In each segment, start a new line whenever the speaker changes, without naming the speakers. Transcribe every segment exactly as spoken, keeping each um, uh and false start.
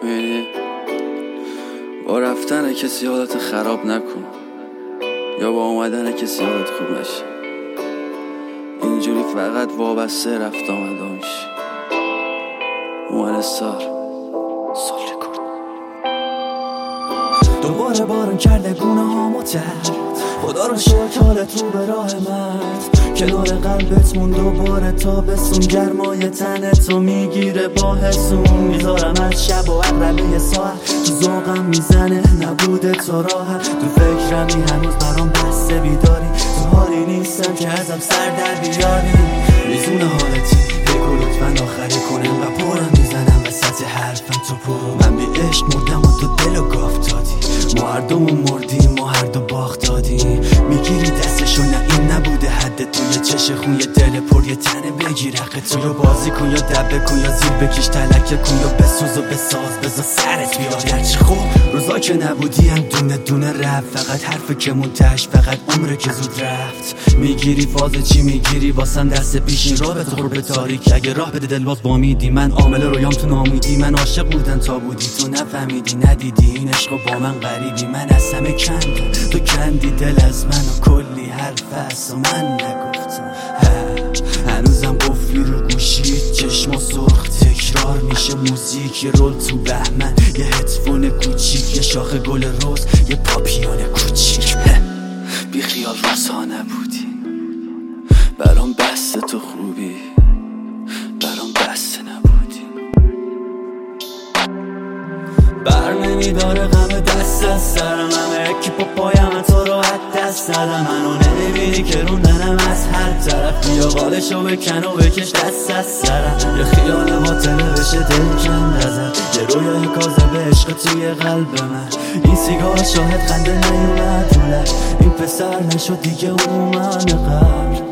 یعنی با رفتن کسی حالت خراب نکن یا با اومدن کسی حالت خوب نشه. اینجوری فقط وابسته رفت آمده میشی. موان سار سال رکورد.
دوباره بارون کرده گونه هامو تر، خدا رو شکر حالت رو به راه مرد. کنار قلبت مون دوباره تابستون، گرمای تنتو میگیره با حسون. میذارم از شب و اقربه ساعت تو ذوقم میزنه نبوده تو راحت. تو فکرمی هنوز برام بسته بیداری، تو حالی نیستم که ازم سر در بیاری. میزون حالتی بگو لطفا آخری کنم و پرم میزنم وسط حرفم تو پرو. من بی عشق مردم و تو دل و گاف دادی، ما هر دومون مردیم ما هر دو باخت دادیم. میگیری دستشو نه این نبوده حد تو، یه چش خون یه دل پر یه تنه بگیر حق تو. یا بازی کن یا دبه کن یا زیر بکش تلکه کن یا بسوز و بساز بذار سرت بیاد. هرچی خوب روزا که نبودی هم دونه دونه رفت، فقط حرف که منتش فقط عمره که زود رفت. میگیری فاز چی میگیری واسم دست پیشین راه به تو خور به تاریک. اگه راه بده دل باز بامیدی، من عامل رویام تو نامیدی. من عاشق بودن تا بودی تو نفهمیدی ندیدی این عشقو با من غریبی. من از همه کندم تو کندی دل از من و کلی حرف هست و من نگفتم. هنوزم قفلی رو گوشی چشم و سرخ تکرار میشه موزیک. یه رول تو بهمن یه هدفون کوچیک، یه شاخ گل روز یه پاپیون کوچیک.
بی خیال روزها نبودی برام بسته تو خوبی، برام بسته نبودی.
بر نمیداره غم دست از سرم، همه اکی پا پایم تو رو حد دست دادم. منو نمیبینی که روندنم از هر طرف. بیا قالشو بکن و بکش دست از سرم. یه خیال باطله بشه دل کند ازت، یه رویای کاذب عشق توی قلب من. این سیگار شاهد خنده نیومد طولت، این پسر نشد دیگه اون من قبل.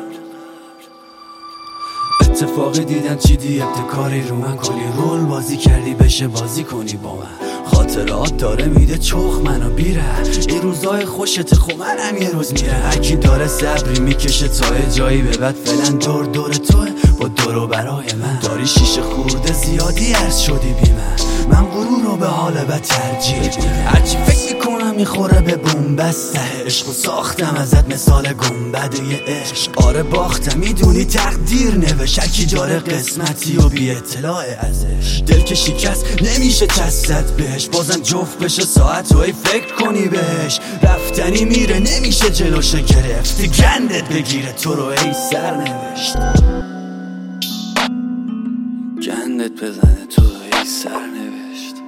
اتفاقی دیدم چیدی ابتکاری رو من، کلی رول بازی کردی بشه بازی کنی با من. خاطرات داره میده چخ منو بیره، این روزای خوشت خو منم یه روز میره. هرکی داره صبری میکشه تا جایی به بعد، فعلا دور دور توه با دورو برای من. داری شیشه خورده زیادی عرض شدی بی من، من غرور رو به حال بد ترجیح میدم. هرچی فکر میکنم میخوره به بومبسته عشق و ساختم ازت مثال گنبده یه عشق. آره باختم میدونی تقدیر نوشت، هرکی داره قسمتی و بی اطلاع ازش. دل که شکست نمیشه چستت بهش، بازم جفت بشه ساعت و ای فکر کنی بهش. رفتنی میره نمیشه جلوشه گرفت، گندت بگیره تو رو ای سرنوشت.
گندت بزنه تو رو ای سرنوشت.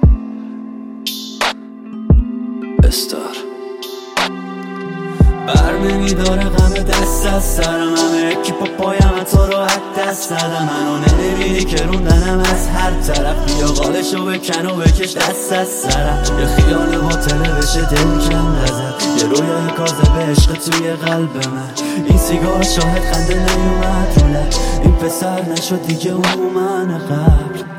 استار
بر نمیداره غم دست از سرم، همه اکی پا پایم تو رو حد دست دادم. منو نمیبینی که روندنم از هر طرف. بیا قالشو بکن و بکش دست از سرم. یه خیال باطله بشه دل کند ازت، یه رویای کاذب عشق توی قلب من. این سیگار شاهد خنده نیومد طولت، این پسر نشد دیگه اون من قبل.